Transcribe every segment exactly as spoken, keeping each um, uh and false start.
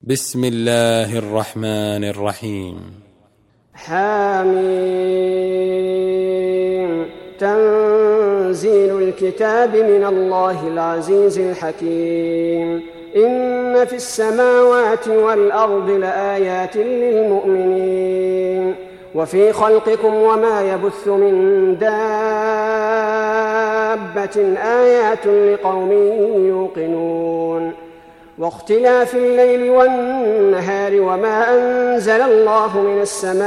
بسم الله الرحمن الرحيم. حميم. تنزيل الكتاب من الله العزيز الحكيم. إن في السماوات والأرض لآيات للمؤمنين وفي خلقكم وما يبث من دابة آيات لقوم يوقنون واختلاف الليل والنهار وما أنزل الله من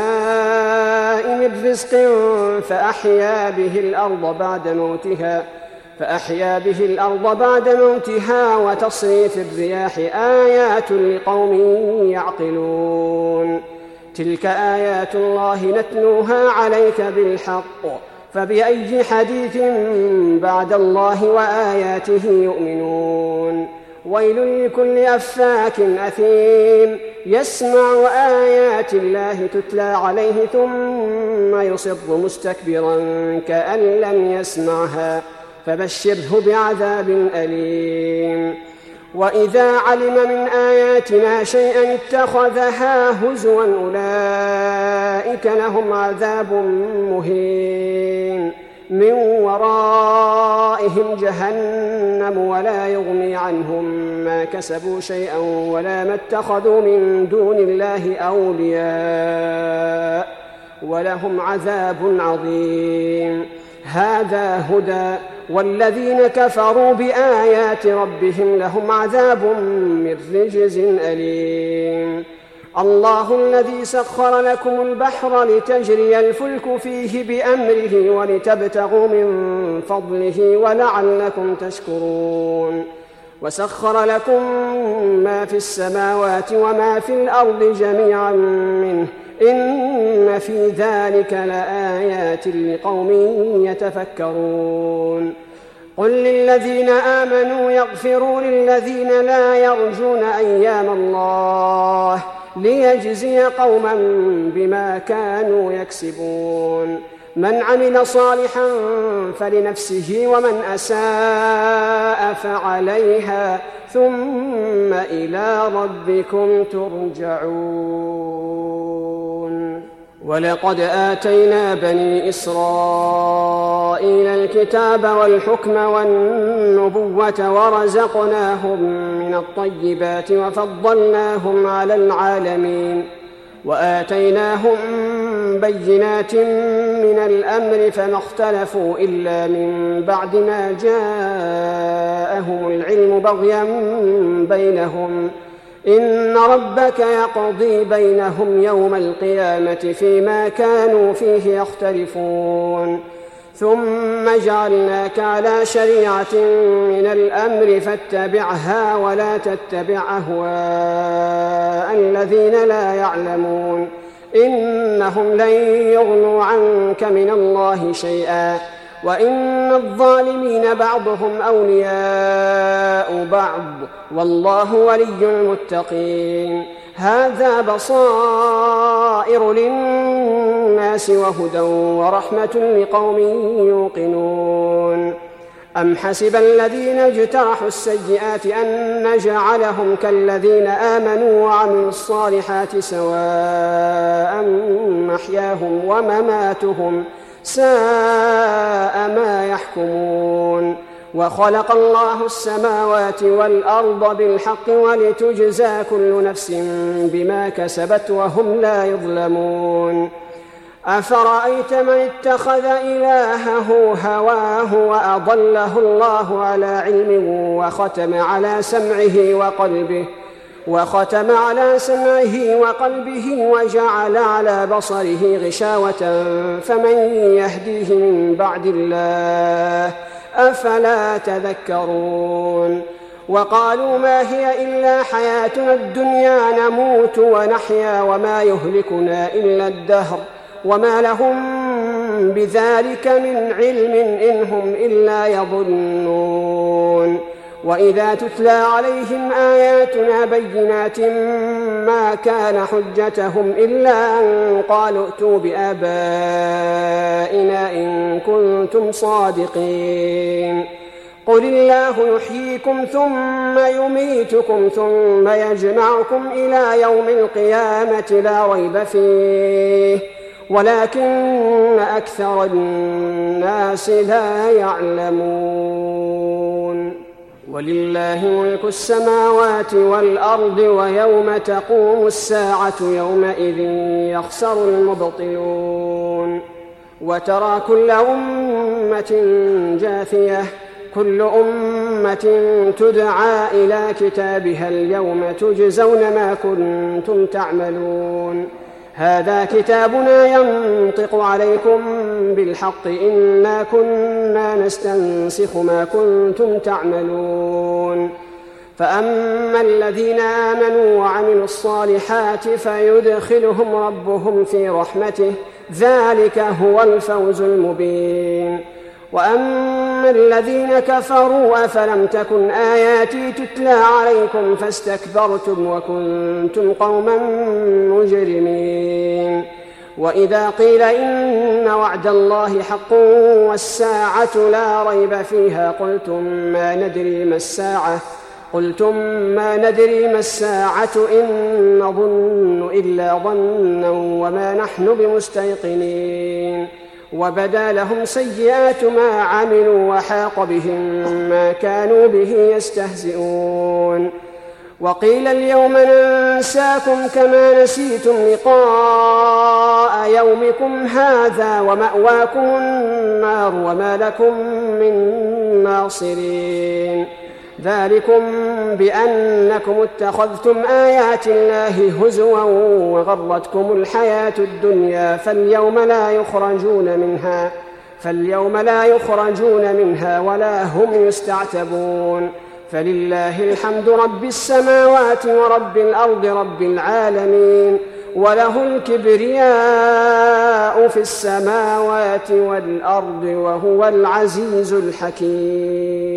السماء من رزق فأحيا به الأرض بعد موتها فأحيا به الأرض بعد موتها وتصريف الرياح آيات لقوم يعقلون تلك آيات الله نتلوها عليك بالحق فبأي حديث بعد الله وآياته يؤمنون ويل لكل أفاك أثيم يسمع آيات الله تتلى عليه ثم يصر مستكبرا كأن لم يسمعها فبشره بعذاب أليم وإذا علم من آياتنا شيئا اتخذها هزوا أولئك لهم عذاب مهين من ورائهم جهنم ولا يغني عنهم ما كسبوا شيئا ولا ما اتخذوا من دون الله أولياء ولهم عذاب عظيم هذا هدى والذين كفروا بآيات ربهم لهم عذاب من رجز أليم الله الذي سخر لكم البحر لتجري الفلك فيه بأمره ولتبتغوا من فضله ولعلكم تشكرون وسخر لكم ما في السماوات وما في الأرض جميعا منه إن في ذلك لآيات لقوم يتفكرون قل للذين آمنوا يغفروا للذين لا يرجون أيام الله ليجزي قوما بما كانوا يكسبون من عمل صالحا فلنفسه ومن أساء فعليها ثم إلى ربكم ترجعون ولقد آتينا بني إسرائيل الكتاب والحكم والنبوة ورزقناهم من الطيبات وفضلناهم على العالمين وآتيناهم بينات من الأمر فما اختلفوا إلا من بعد ما جاءهم العلم بغيا بينهم إن ربك يقضي بينهم يوم القيامة فيما كانوا فيه يختلفون ثم جعلناك على شريعة من الأمر فاتبعها ولا تتبع أهواء الذين لا يعلمون إنهم لن يغنوا عنك من الله شيئا وإن الظالمين بعضهم أولياء بعض والله ولي المتقين هذا بصائر للناس وهدى ورحمة لقوم يوقنون أم حسب الذين اجترحوا السيئات أن نجعلهم كالذين آمنوا وعملوا الصالحات سواء محياهم ومماتهم ساء ما يحكمون وخلق الله السماوات والأرض بالحق ولتجزى كل نفس بما كسبت وهم لا يظلمون أفرأيت من اتخذ إلهه هواه وأضله الله على علم وختم على سمعه وقلبه وختم على سمعه وقلبه وجعل على بصره غشاوة فمن يهديه من بعد الله أفلا تذكرون وقالوا ما هي إلا حياتنا الدنيا نموت ونحيا وما يهلكنا إلا الدهر وما لهم بذلك من علم إن هم إلا يظنون وإذا تتلى عليهم آياتنا بينات ما كان حجتهم إلا أن قالوا ائتوا بآبائنا إن كنتم صادقين قل الله يحييكم ثم يميتكم ثم يجمعكم إلى يوم القيامة لا ريب فيه ولكن أكثر الناس لا يعلمون. ولله ملك السماوات والأرض ويوم تقوم الساعة يومئذ يخسر المبطلون. وترى كل أمة جاثية كل أمة تدعى إلى كتابها اليوم تجزون ما كنتم تعملون. هذا كتابنا ينطق عليكم بالحق إنا كنا نستنسخ ما كنتم تعملون. فأما الذين آمنوا وعملوا الصالحات فيدخلهم ربهم في رحمته ذلك هو الفوز المبين. وأما الذين كفروا أفلم تكن آياتي تتلى عليكم فاستكبرتم وكنتم قوما مجرمين. وإذا قيل إن وعد الله حق والساعة لا ريب فيها قلتم ما ندري ما الساعة قلتم ما ندري ما الساعة إن نظن إلا ظنا وما نحن بمستيقنين. وبدا لهم سيئات ما عملوا وحاق بهم ما كانوا به يستهزئون. وقيل اليوم ننساكم كما نسيتم لقاء يومكم هذا ومأواكم النار وما لكم من ناصرين. ذلكم بأنكم اتخذتم آيات الله هزوا وغرتكم الحياة الدنيا فاليوم لا يخرجون منها فاليوم لا يخرجون منها ولا هم يستعتبون. فلله الحمد رب السماوات ورب الأرض رب العالمين وله الكبرياء في السماوات والأرض وهو العزيز الحكيم.